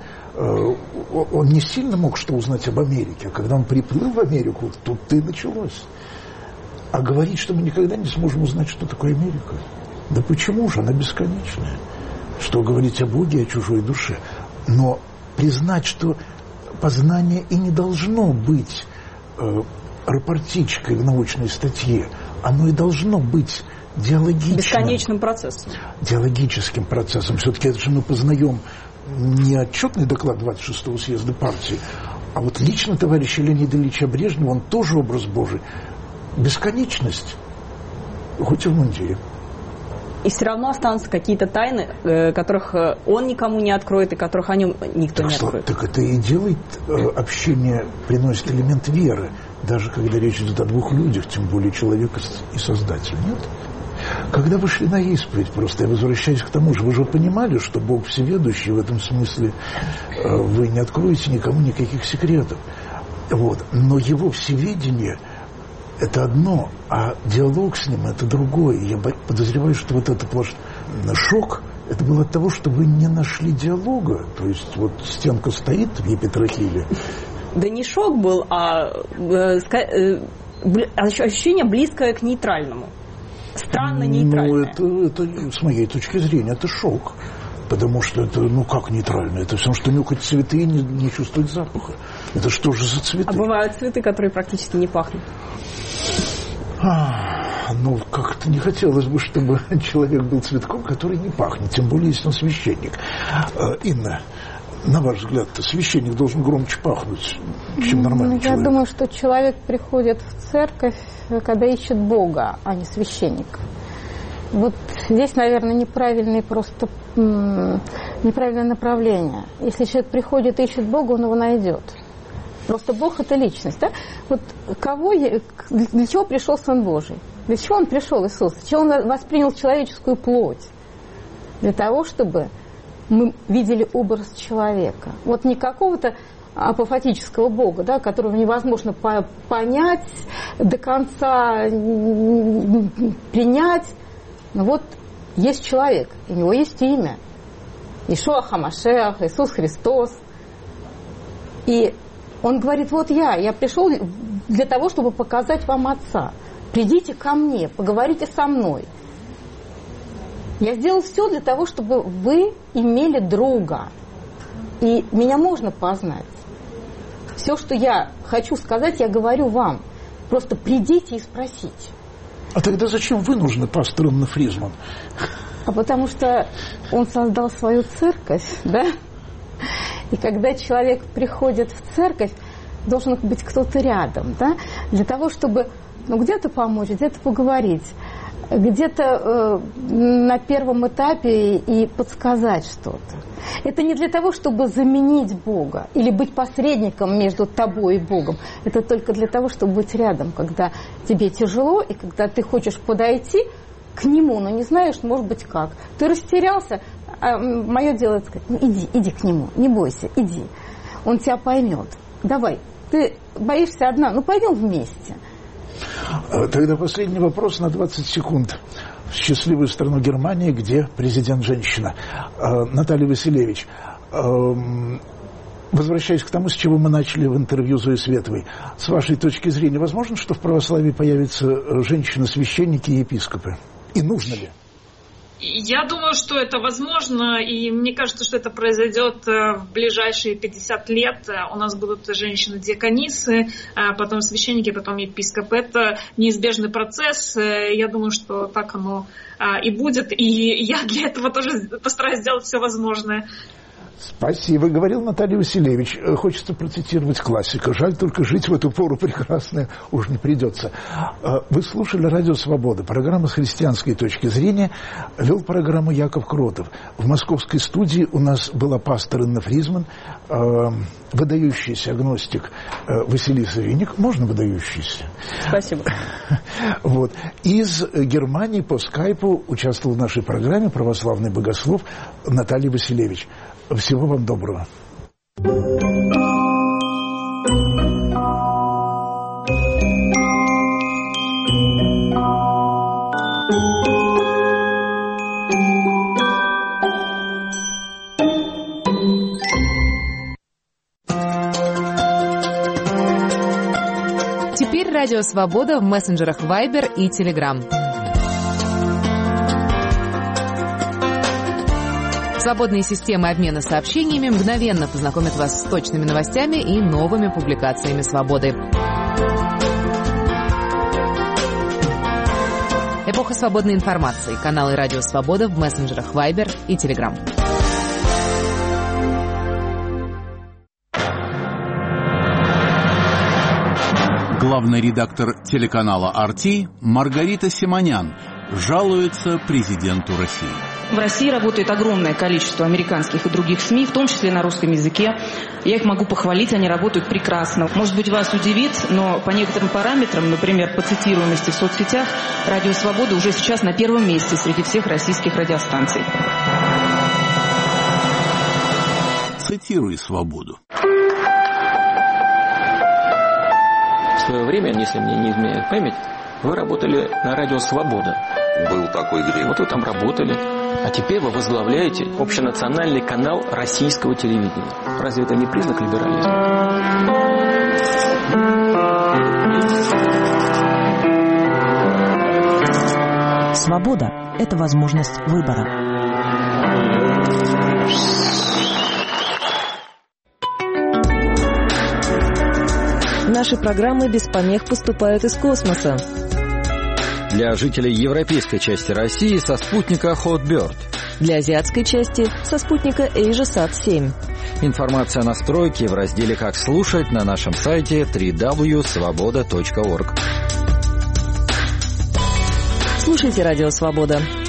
он не сильно мог что узнать об Америке. А когда он приплыл в Америку, тут-то и началось. А говорить, что мы никогда не сможем узнать, что такое Америка. Да почему же? Она бесконечная. Что говорить о Боге, о чужой душе. Но признать, что познание и не должно быть э, рапортичкой в научной статье, оно и должно быть диалогичным. Бесконечным процессом. Диалогическим процессом. Все-таки это же мы познаем не отчетный доклад двадцать шестого съезда партии, а вот лично товарища Леонида Ильича Брежнева, он тоже образ Божий. Бесконечность, хоть и в мундире. И все равно останутся какие-то тайны, которых он никому не откроет, и которых о нем никто так не что, откроет. Так это и делает общение, приносит элемент веры, даже когда речь идет о двух людях, тем более человека и Создателя, нет? Когда вы шли на исповедь, просто я возвращаюсь к тому же, вы же понимали, что Бог всеведущий, в этом смысле вы не откроете никому никаких секретов. Вот. Но его всеведение – это одно, а диалог с ним – это другое. Я подозреваю, что вот этот ваш шок Это было от того, что вы не нашли диалога? То есть вот стенка стоит в епитрахиле? Да не шок был, а э, э, ощущение близкое к нейтральному. Странно нейтральное. Ну, это, это, с моей точки зрения, это шок. Потому что это, ну как нейтрально? Это все, что нюхать цветы и не, не чувствовать запаха. Это что же за цветы? А бывают цветы, которые практически не пахнут. А, ну, как-то не хотелось бы, чтобы человек был цветком, который не пахнет. Тем более, если он священник. А, Инна, на ваш взгляд, священник должен громче пахнуть, чем нормальный ну, человек? Я думаю, что человек приходит в церковь, когда ищет Бога, а не священника. Вот здесь, наверное, неправильное просто неправильное направление. Если человек приходит и ищет Бога, он его найдет. Просто Бог – это личность. Да? Вот кого я, для чего пришел Сын Божий? Для чего он пришел, Иисус? Для чего он воспринял человеческую плоть? Для того, чтобы мы видели образ человека. Вот не какого-то апофатического Бога, да, которого невозможно по- понять, до конца принять. Но вот есть человек, у него есть имя. Иешуа ха-Машиах, Иисус Христос. И он говорит, вот я, я пришел для того, чтобы показать вам Отца. Придите ко мне, поговорите со мной. Я сделал все для того, чтобы вы имели друга. И меня можно познать. Все, что я хочу сказать, я говорю вам. Просто придите и спросите. А тогда зачем вы нужны, пастор Инна Фризман? А потому что он создал свою церковь, да? И когда человек приходит в церковь, должен быть кто-то рядом, да? Для того, чтобы ну, где-то помочь, где-то поговорить, где-то э, на первом этапе и подсказать что-то. Это не для того, чтобы заменить Бога или быть посредником между тобой и Богом. Это только для того, чтобы быть рядом, когда тебе тяжело и когда ты хочешь подойти к Нему, но не знаешь, может быть, как. Ты растерялся, а мое дело сказать, ну иди, иди к Нему, не бойся, иди. Он тебя поймет. Давай, ты боишься одна, ну пойдем вместе. Тогда последний вопрос на двадцать секунд. В счастливую страну Германии, где президент женщина. Наталья Василевич, возвращаясь к тому, с чего мы начали в интервью Зои Световой, с вашей точки зрения, возможно, что в православии появятся женщины-священники и епископы? И нужно ли? Я думаю, что это возможно, и мне кажется, что это произойдет в ближайшие пятьдесят лет. У нас будут женщины-диаконисы, потом священники, потом епископы. Это неизбежный процесс. Я думаю, что так оно и будет. И я для этого тоже постараюсь сделать все возможное. Спасибо, говорил Наталья Василевич. Хочется процитировать классика. Жаль, только жить в эту пору прекрасную уж не придется. Вы слушали «Радио Свобода». Программа с христианской точки зрения. Вел программу Яков Кротов. В московской студии у нас была пастор Инна Фризман, выдающийся агностик Василиса Винник. Можно выдающийся? Спасибо. Вот. Из Германии по скайпу участвовал в нашей программе православный богослов Наталья Василевич. Всего вам доброго. Теперь Радио Свобода в мессенджерах Viber и Telegram. Свободные системы обмена сообщениями мгновенно познакомят вас с точными новостями и новыми публикациями «Свободы». Эпоха свободной информации. Каналы «Радио Свобода» в мессенджерах Viber и Telegram. Главный редактор телеканала ар ти Маргарита Симонян жалуется президенту России. В России работает огромное количество американских и других СМИ, в том числе на русском языке. Я их могу похвалить, они работают прекрасно. Может быть, вас удивит, но по некоторым параметрам, например, по цитируемости в соцсетях, «Радио Свобода» уже сейчас на первом месте среди всех российских радиостанций. Цитируй «Свободу». В свое время, если мне не изменяет память, вы работали на «Радио Свобода». Был такой грех. Вот вы там работали, а теперь вы возглавляете общенациональный канал российского телевидения. Разве это не признак либерализма? Свобода – это возможность выбора. Наши программы без помех поступают из космоса. Для жителей европейской части России со спутника Hotbird. Для азиатской части со спутника AsiaSat семь. Информация о настройке в разделе «Как слушать» на нашем сайте дабл ю дабл ю дабл ю точка свобода точка орг. Слушайте «Радио Свобода».